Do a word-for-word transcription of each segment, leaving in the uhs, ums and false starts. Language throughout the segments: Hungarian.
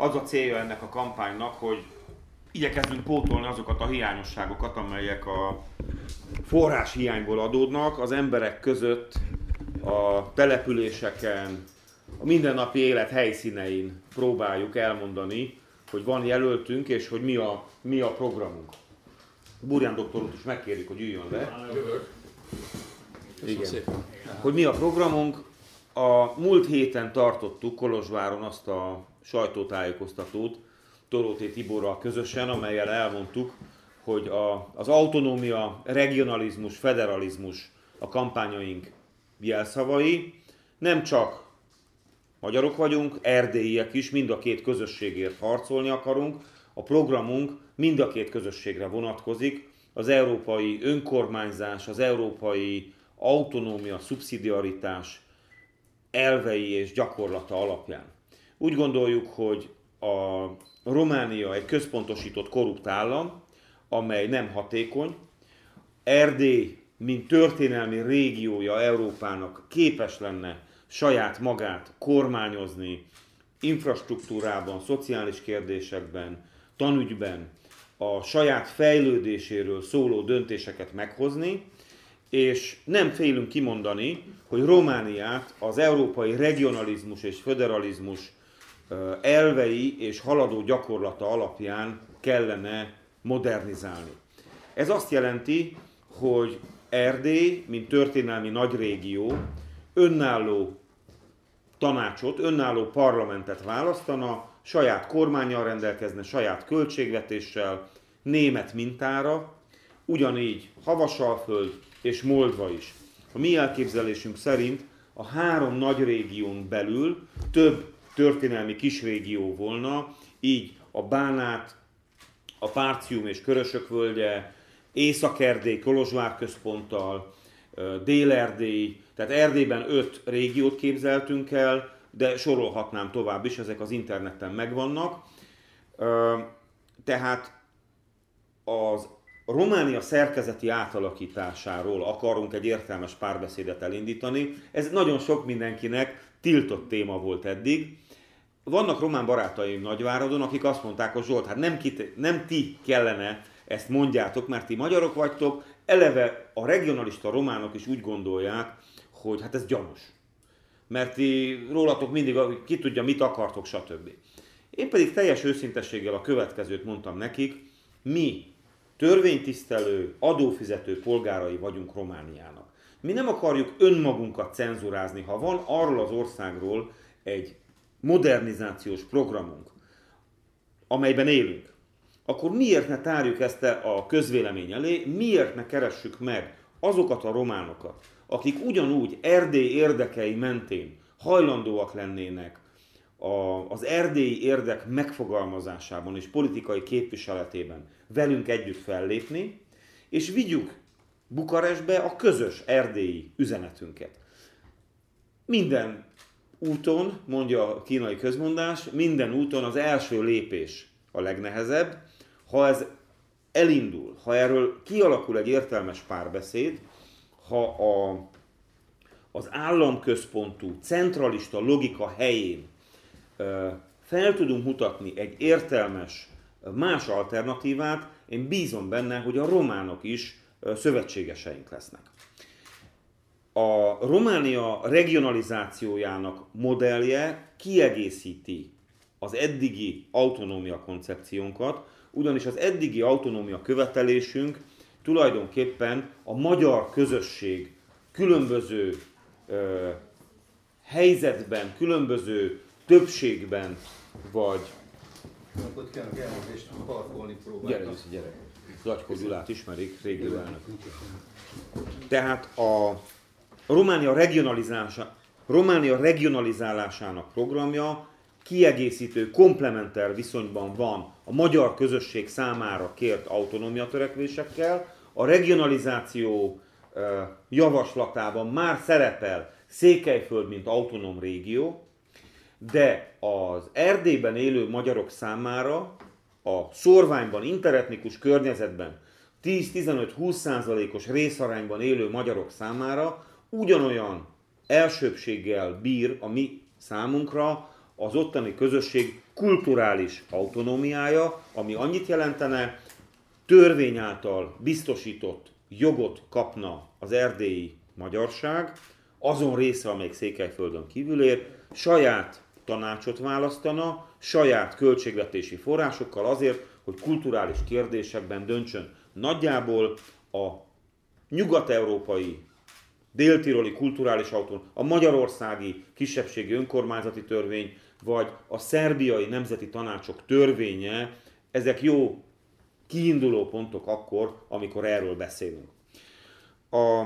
az a célja ennek a kampánynak, hogy igyekezzünk pótolni azokat a hiányosságokat, amelyek a forrás hiányból adódnak az emberek között, a településeken, a mindennapi élet helyszínein próbáljuk elmondani, hogy van jelöltünk, és hogy mi a, mi a programunk. Burján doktor úr is megkérjük, hogy üljön le. Igen. Hogy mi a programunk. A múlt héten tartottuk Kolozsváron azt a sajtótájékoztatót Toróté Tiborral közösen, amellyel elmondtuk, hogy a, az autonómia, regionalizmus, federalizmus a kampányaink jelszavai. Nem csak magyarok vagyunk, erdélyiek is, mind a két közösségért harcolni akarunk. A programunk mind a két közösségre vonatkozik. Az európai önkormányzás, az európai autonómia, szubszidiaritás elvei és gyakorlata alapján. Úgy gondoljuk, hogy a Románia egy központosított korrupt állam, amely nem hatékony. Erdély, mint történelmi régiója Európának képes lenne saját magát kormányozni infrastruktúrában, szociális kérdésekben, tanügyben, a saját fejlődéséről szóló döntéseket meghozni, és nem félünk kimondani, hogy Romániát az európai regionalizmus és föderalizmus elvei és haladó gyakorlata alapján kellene modernizálni. Ez azt jelenti, hogy Erdély, mint történelmi nagy régió, önálló tanácsot, önálló parlamentet választana, saját kormánnyal rendelkezne, saját költségvetéssel, német mintára, ugyanígy Havasalföld és Moldva is. A mi elképzelésünk szerint a három nagy régión belül több történelmi kisrégió volna, így a Bánát, a Párcium és Körösök völgye, Észak-Erdély Kolozsvár központtal, Dél-Erdély, tehát Erdélyben öt régiót képzeltünk el, de sorolhatnám tovább is, ezek az interneten megvannak. Tehát az Románia szerkezeti átalakításáról akarunk egy értelmes párbeszédet elindítani. Ez nagyon sok mindenkinek tiltott téma volt eddig. Vannak román barátaim Nagyváradon, akik azt mondták, hogy Zsolt, hát nem, kit, nem ti kellene ezt mondjátok, mert ti magyarok vagytok. Eleve a regionalista románok is úgy gondolják, hogy hát ez gyanús. Mert ti rólatok mindig ki tudja, mit akartok, stb. Én pedig teljes őszintességgel a következőt mondtam nekik, mi törvénytisztelő, adófizető polgárai vagyunk Romániának. Mi nem akarjuk önmagunkat cenzurázni. Ha van arról az országról egy modernizációs programunk, amelyben élünk, akkor miért ne tárjuk ezt a közvélemény elé, miért ne keressük meg azokat a románokat, akik ugyanúgy Erdély érdekei mentén hajlandóak lennének az erdélyi érdek megfogalmazásában és politikai képviseletében velünk együtt fellépni, és vigyük Bukarestbe a közös erdélyi üzenetünket. Minden úton, mondja a kínai közmondás, minden úton az első lépés a legnehezebb. Ha ez elindul, ha erről kialakul egy értelmes párbeszéd, ha a, az államközpontú, centralista logika helyén fel tudunk mutatni egy értelmes, más alternatívát, én bízom benne, hogy a románok is szövetségeseink lesznek. A Románia regionalizációjának modellje kiegészíti az eddigi autonómia koncepciónkat, ugyanis az eddigi autonómia követelésünk tulajdonképpen a magyar közösség különböző ö, helyzetben, különböző többségben, vagy... Ott kell a elmondést parkolni próbálni. Gyere, Jussi, gyere. Zagyko Gyulát ismerik, régi elnök. Tehát a Románia, regionalizálása, Románia regionalizálásának programja kiegészítő, komplementer viszonyban van a magyar közösség számára kért autonómia törekvésekkel. A regionalizáció javaslatában már szerepel Székelyföld, mint autonóm régió, de az Erdélyben élő magyarok számára a szórványban, interetnikus környezetben tíz-tizenöt-húsz százalékos részarányban élő magyarok számára ugyanolyan elsőbbséggel bír a mi számunkra az ottani közösség kulturális autonómiája, ami annyit jelentene, törvény által biztosított jogot kapna az erdélyi magyarság, azon része, amelyik Székelyföldön kívül ér, saját tanácsot választana, saját költségvetési forrásokkal azért, hogy kulturális kérdésekben döntsön. Nagyjából a nyugat-európai, dél-tiroli kulturális autonómia, a magyarországi kisebbségi önkormányzati törvény, vagy a szerbiai nemzeti tanácsok törvénye, ezek jó kiinduló pontok akkor, amikor erről beszélünk. A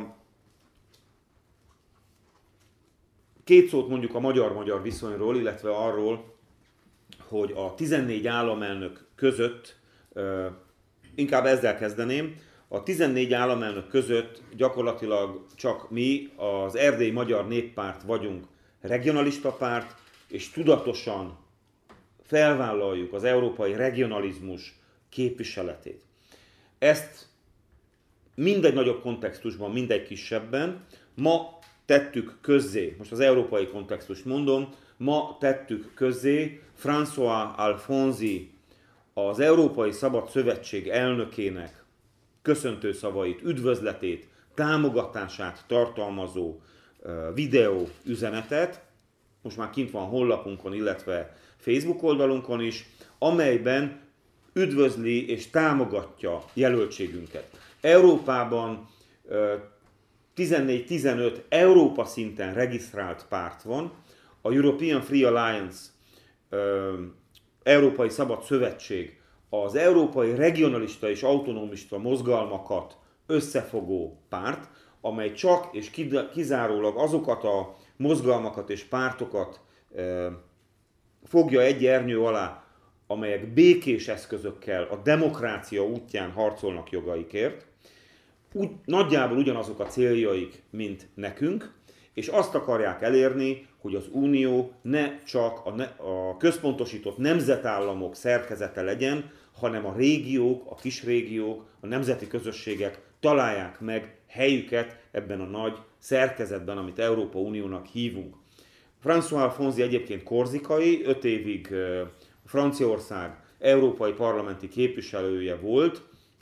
Két szót mondjuk a magyar-magyar viszonyról, illetve arról, hogy a tizennégy államelnök között, inkább ezzel kezdeném, a tizennégy államelnök között gyakorlatilag csak mi, az Erdélyi Magyar Néppárt vagyunk regionalista párt, és tudatosan felvállaljuk az európai regionalizmus képviseletét. Ezt mindegy nagyobb kontextusban, mindegy kisebbben, ma tettük közzé, most az európai kontextust mondom, ma tettük közzé François Alfonsi, az Európai Szabad Szövetség elnökének köszöntő szavait, üdvözletét, támogatását tartalmazó videó üzenetet, most már kint van honlapunkon, illetve Facebook oldalunkon is, amelyben üdvözli és támogatja jelöltségünket. Európában tizennégy tizenöt Európa szinten regisztrált párt van, a European Free Alliance, Európai Szabad Szövetség, az európai regionalista és autonomista mozgalmakat összefogó párt, amely csak és kizárólag azokat a mozgalmakat és pártokat fogja egy ernyő alá, amelyek békés eszközökkel a demokrácia útján harcolnak jogaikért. Úgy, nagyjából ugyanazok a céljaik, mint nekünk, és azt akarják elérni, hogy az Unió ne csak a, ne, a központosított nemzetállamok szerkezete legyen, hanem a régiók, a kisrégiók, a nemzeti közösségek találják meg helyüket ebben a nagy szerkezetben, amit Európa Uniónak hívunk. François Alfonsi egyébként korzikai, öt évig Franciaország európai parlamenti képviselője volt,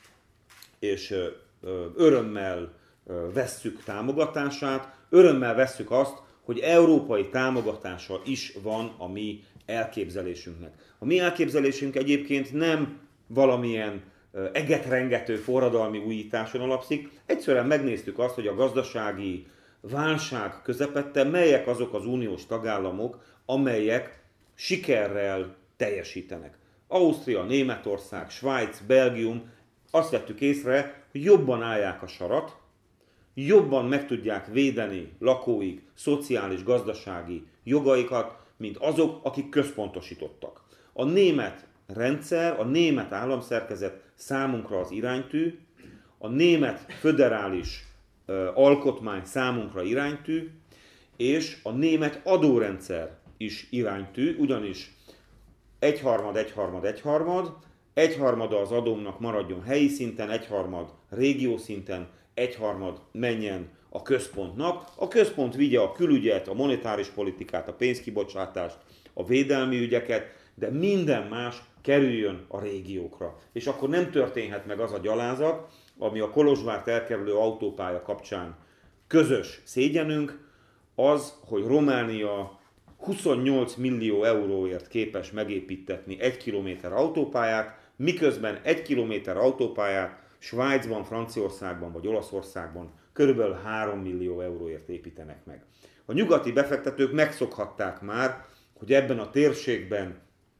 és örömmel vesszük támogatását, örömmel vesszük azt, hogy európai támogatása is van a mi elképzelésünknek. A mi elképzelésünk egyébként nem valamilyen egetrengető forradalmi újításon alapszik, egyszerűen megnéztük azt, hogy a gazdasági válság közepette melyek azok az uniós tagállamok, amelyek sikerrel teljesítenek. Ausztria, Németország, Svájc, Belgium, azt vettük észre, hogy jobban állják a sarat, jobban meg tudják védeni lakóik szociális, gazdasági jogaikat, mint azok, akik központosítottak. A német rendszer, a német államszerkezet számunkra az iránytű, a német föderális uh, alkotmány számunkra iránytű, és a német adórendszer is iránytű, ugyanis egyharmad, egyharmad, egyharmad, egyharmada az adómnak maradjon helyi szinten, egyharmad régió szinten, egyharmad menjen a központnak. A központ vigye a külügyet, a monetáris politikát, a pénzkibocsátást, a védelmi ügyeket, de minden más kerüljön a régiókra. És akkor nem történhet meg az a gyalázat, ami a Kolozsvárt elkerülő autópálya kapcsán közös szégyenünk, az, hogy Románia huszonnyolc millió euróért képes megépítetni egy kilométer autópályát, miközben egy kilométer autópályát Svájcban, Franciaországban vagy Olaszországban körülbelül három millió euróért építenek meg. A nyugati befektetők megszokhatták már, hogy ebben a térségben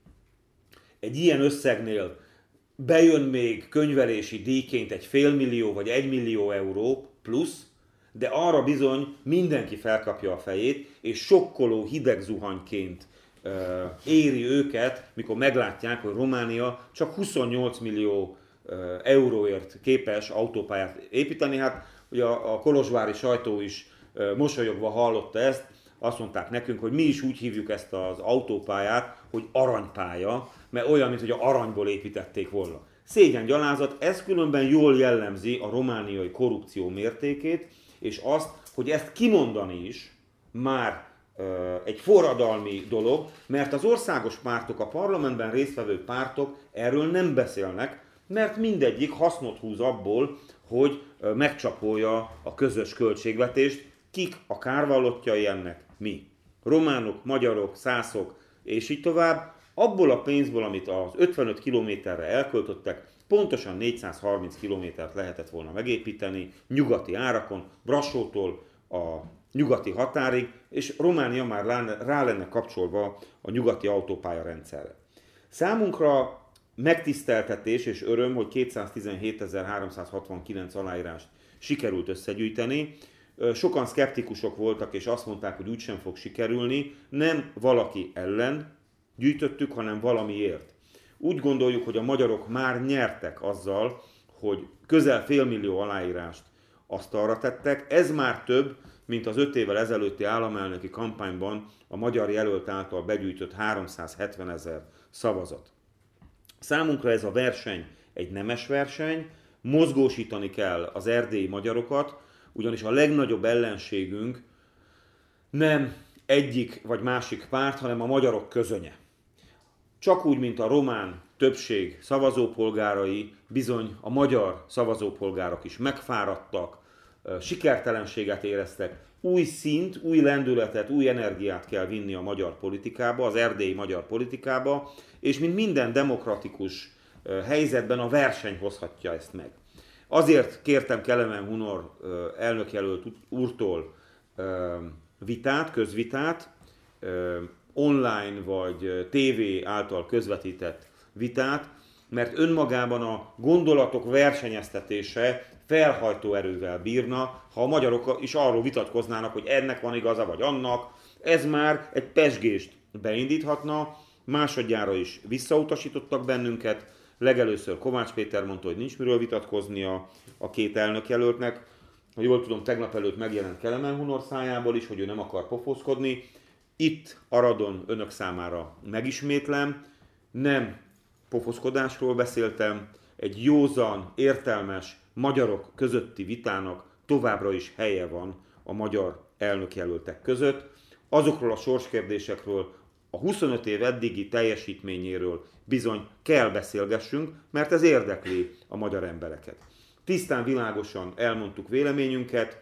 egy ilyen összegnél bejön még könyvelési díjként egy félmillió vagy egy millió euró plusz, de arra bizony mindenki felkapja a fejét, és sokkoló hideg zuhanyként uh, éri őket, mikor meglátják, hogy Románia csak huszonnyolc millió uh, euróért képes autópályát építeni. Hát ugye a, a kolozsvári sajtó is uh, mosolyogva hallotta ezt, azt mondták nekünk, hogy mi is úgy hívjuk ezt az autópályát, hogy aranypálya, mert olyan, mint hogy a aranyból építették volna. Szégyen gyalázat, ez különben jól jellemzi a romániai korrupció mértékét, és azt, hogy ezt kimondani is már egy forradalmi dolog, mert az országos pártok, a parlamentben résztvevő pártok erről nem beszélnek, mert mindegyik hasznot húz abból, hogy megcsapolja a közös költségvetést. Kik a kárvallottjai ennek? Mi. Románok, magyarok, szászok, és így tovább. Abból a pénzből, amit az ötvenöt kilométerre elköltöttek, pontosan négyszázharminc kilométert lehetett volna megépíteni nyugati árakon, Brassótól a nyugati határig, és Románia már rá lenne kapcsolva a nyugati autópálya rendszerre. Számunkra megtiszteltetés és öröm, hogy kétszáztizenhétezer-háromszázhatvankilenc aláírást sikerült összegyűjteni. Sokan szkeptikusok voltak, és azt mondták, hogy úgysem fog sikerülni. Nem valaki ellen gyűjtöttük, hanem valamiért. Úgy gondoljuk, hogy a magyarok már nyertek azzal, hogy közel félmillió aláírást asztalra tettek. Ez már több, mint az öt évvel ezelőtti államelnöki kampányban a magyar jelölt által begyűjtött háromszázhetvenezer szavazat. Számunkra ez a verseny egy nemes verseny, mozgósítani kell az erdélyi magyarokat, ugyanis a legnagyobb ellenségünk nem egyik vagy másik párt, hanem a magyarok közönye. Csak úgy, mint a román többség szavazópolgárai, bizony a magyar szavazópolgárok is megfáradtak, sikertelenséget éreztek, új szint, új lendületet, új energiát kell vinni a magyar politikába, az erdélyi magyar politikába, és mint minden demokratikus helyzetben a verseny hozhatja ezt meg. Azért kértem Kelemen Hunor elnökjelölt úrtól vitát, közvitát, online vagy tévé által közvetített vitát, mert önmagában a gondolatok versenyeztetése felhajtó erővel bírna, ha a magyarok is arról vitatkoznának, hogy ennek van igaza, vagy annak. Ez már egy pezsgést beindíthatna, másodjára is visszautasítottak bennünket. Legelőször Kovács Péter mondta, hogy nincs miről vitatkoznia a két elnökjelöltnek. Ha jól tudom, tegnap előtt megjelent Kelemen Hunor szájából is, hogy ő nem akar pofozkodni. Itt Aradon önök számára megismétlem, nem pofozkodásról beszéltem, egy józan, értelmes magyarok közötti vitának továbbra is helye van a magyar elnökjelöltek között. Azokról a sorskérdésekről, a huszonöt év eddigi teljesítményéről bizony kell beszélgessünk, mert ez érdekli a magyar embereket. Tisztán, világosan elmondtuk véleményünket,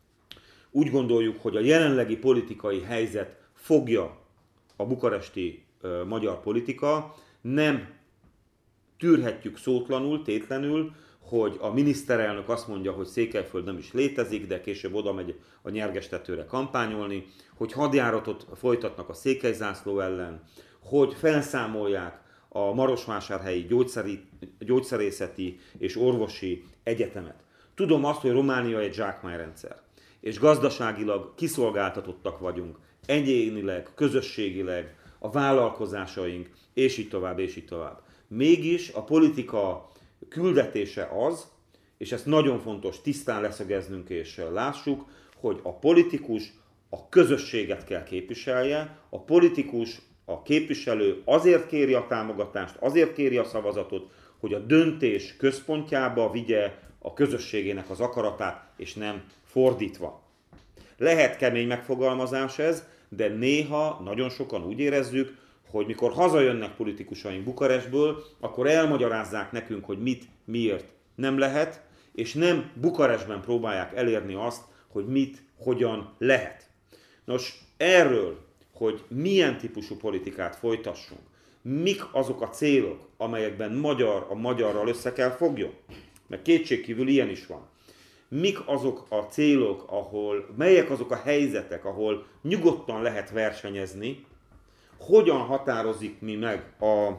úgy gondoljuk, hogy a jelenlegi politikai helyzet fogja a bukaresti ö, magyar politika, nem tűrhetjük szótlanul, tétlenül, hogy a miniszterelnök azt mondja, hogy Székelyföld nem is létezik, de később oda megy a Nyergestetőre kampányolni, hogy hadjáratot folytatnak a székelyzászló ellen, hogy felszámolják a Marosvásárhelyi gyógyszeri, gyógyszerészeti és orvosi egyetemet. Tudom azt, hogy Románia egy zsákmányrendszer, és gazdaságilag kiszolgáltatottak vagyunk, egyénileg, közösségileg, a vállalkozásaink, és így tovább, és így tovább. Mégis a politika küldetése az, és ezt nagyon fontos tisztán leszögeznünk és lássuk, hogy a politikus a közösséget kell képviselje, a politikus, a képviselő azért kéri a támogatást, azért kéri a szavazatot, hogy a döntés központjába vigye a közösségének az akaratát, és nem fordítva. Lehet kemény megfogalmazás ez, de néha nagyon sokan úgy érezzük, hogy mikor hazajönnek politikusaink Bukarestből, akkor elmagyarázzák nekünk, hogy mit, miért nem lehet, és nem Bukarestben próbálják elérni azt, hogy mit, hogyan lehet. Nos, erről, hogy milyen típusú politikát folytassunk, mik azok a célok, amelyekben magyar a magyarral össze kell fogjon, mert kétségkívül ilyen is van. Mik azok a célok, ahol, melyek azok a helyzetek, ahol nyugodtan lehet versenyezni, hogyan határozik mi meg a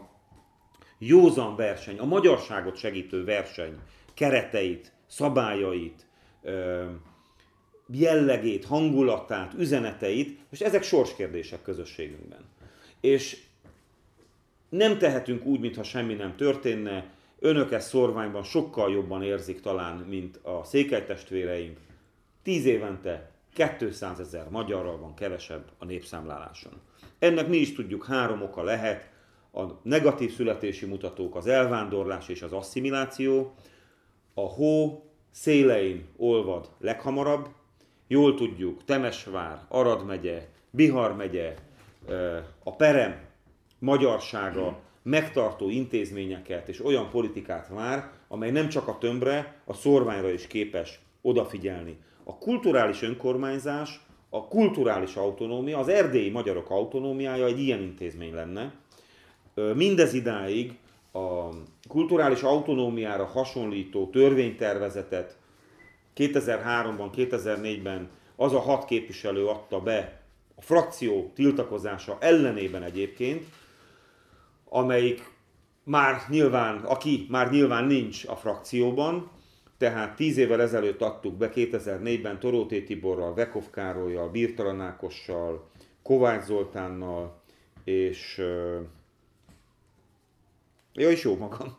józan verseny, a magyarságot segítő verseny kereteit, szabályait, jellegét, hangulatát, üzeneteit, és ezek sorskérdések közösségünkben. És nem tehetünk úgy, mintha semmi nem történne, önök ezt szorványban sokkal jobban érzik talán, mint a székelytestvéreink. Tíz évente kétszázezer magyarral van kevesebb a népszámláláson. Ennek mi is tudjuk, három oka lehet, a negatív születési mutatók, az elvándorlás és az asszimiláció, a hó szélein olvad leghamarabb, jól tudjuk, Temesvár, Arad megye, Bihar megye, a perem magyarsága megtartó intézményeket és olyan politikát vár, amely nem csak a tömbre, a szórványra is képes odafigyelni. A kulturális önkormányzás, a kulturális autonómia, az erdélyi magyarok autonómiája egy ilyen intézmény lenne. Mindez idáig a kulturális autonómiára hasonlító törvénytervezetet kétezer-háromban, kétezer-négyben az a hat képviselő adta be a frakció tiltakozása ellenében egyébként, amelyik már nyilván, aki már nyilván nincs a frakcióban, tehát tíz évvel ezelőtt adtuk be kétezer-négyben Toróté Tiborral, Vekov Károllyal, Birtalan Ákossal, Kovács Zoltánnal, és ja, és jó magam,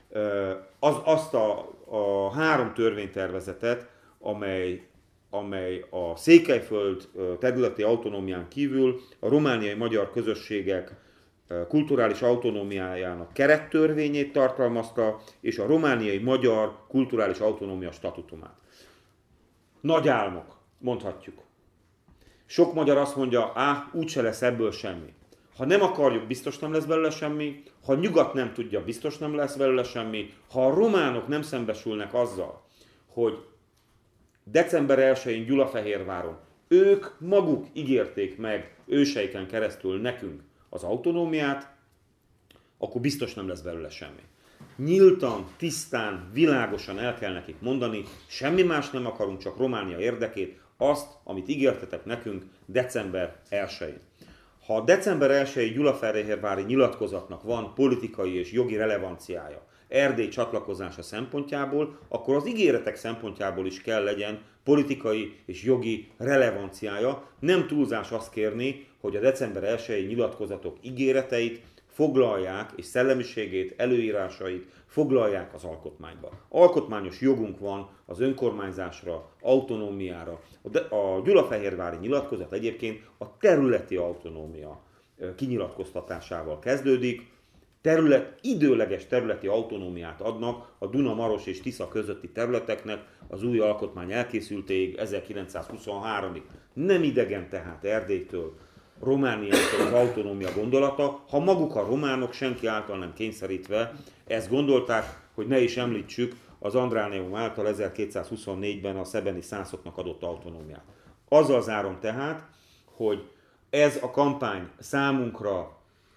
az, azt a, a három törvénytervezetet, amely, amely a Székelyföld területi autonómián kívül a romániai magyar közösségek kulturális autonómiájának kerettörvényét tartalmazta, és a romániai magyar kulturális autonómia statutumát. Nagy álmok, mondhatjuk. Sok magyar azt mondja, á, úgyse lesz ebből semmi. Ha nem akarjuk, biztos nem lesz belőle semmi, ha nyugat nem tudja, biztos nem lesz belőle semmi, ha a románok nem szembesülnek azzal, hogy december elsején Gyulafehérváron ők maguk ígérték meg őseiken keresztül nekünk az autonómiát, akkor biztos nem lesz belőle semmi. Nyíltan, tisztán, világosan el kell nekik mondani, semmi más nem akarunk, csak Románia érdekét, azt, amit ígértetek nekünk december elsején. Ha a december elsejei gyulafehérvári nyilatkozatnak van politikai és jogi relevanciája Erdély csatlakozása szempontjából, akkor az ígéretek szempontjából is kell legyen politikai és jogi relevanciája. Nem túlzás azt kérni, hogy a december elsejei nyilatkozatok ígéreteit foglalják, és szellemiségét, előírásait foglalják az alkotmányba. Alkotmányos jogunk van az önkormányzásra, autonómiára. A gyulafehérvári nyilatkozat egyébként a területi autonómia kinyilatkoztatásával kezdődik. Terület, időleges területi autonómiát adnak a Duna, Maros és Tisza közötti területeknek az új alkotmány elkészültéig, ezerkilencszázhuszonháromig. Nem idegen tehát Erdélytől, Romániától az autonómia gondolata, ha maguk a románok senki által nem kényszerítve ezt gondolták, hogy ne is említsük az Andránéum által ezerkétszázhuszonnégyben a szebeni szászoknak adott autonómiát. Azzal zárom tehát, hogy ez a kampány számunkra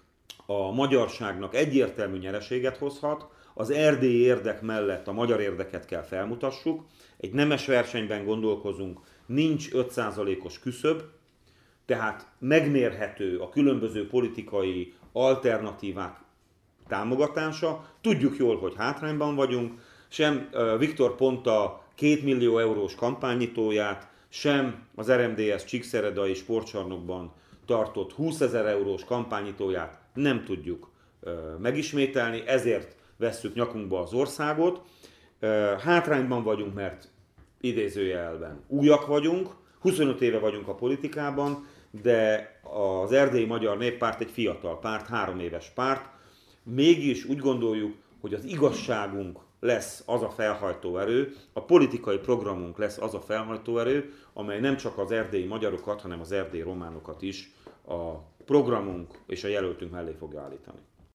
a magyarságnak egyértelmű nyereséget hozhat, az erdélyi érdek mellett a magyar érdeket kell felmutassuk, egy nemes versenyben gondolkozunk, nincs öt százalékos küszöb, tehát megmérhető a különböző politikai alternatívák támogatása. Tudjuk jól, hogy hátrányban vagyunk, sem Viktor Ponta két millió eurós kampánynyitóját, sem az er em dé es Csíkszeredai sportcsarnokban tartott húszezer eurós kampánynyitóját nem tudjuk megismételni, ezért vesszük nyakunkba az országot. Hátrányban vagyunk, mert idézőjelben újak vagyunk, huszonöt éve vagyunk a politikában, de az Erdélyi Magyar Néppárt egy fiatal párt, három éves párt. Mégis úgy gondoljuk, hogy az igazságunk lesz az a felhajtó erő, a politikai programunk lesz az a felhajtó erő, amely nem csak az erdélyi magyarokat, hanem az erdélyi románokat is a programunk és a jelöltünk mellé fogja állítani.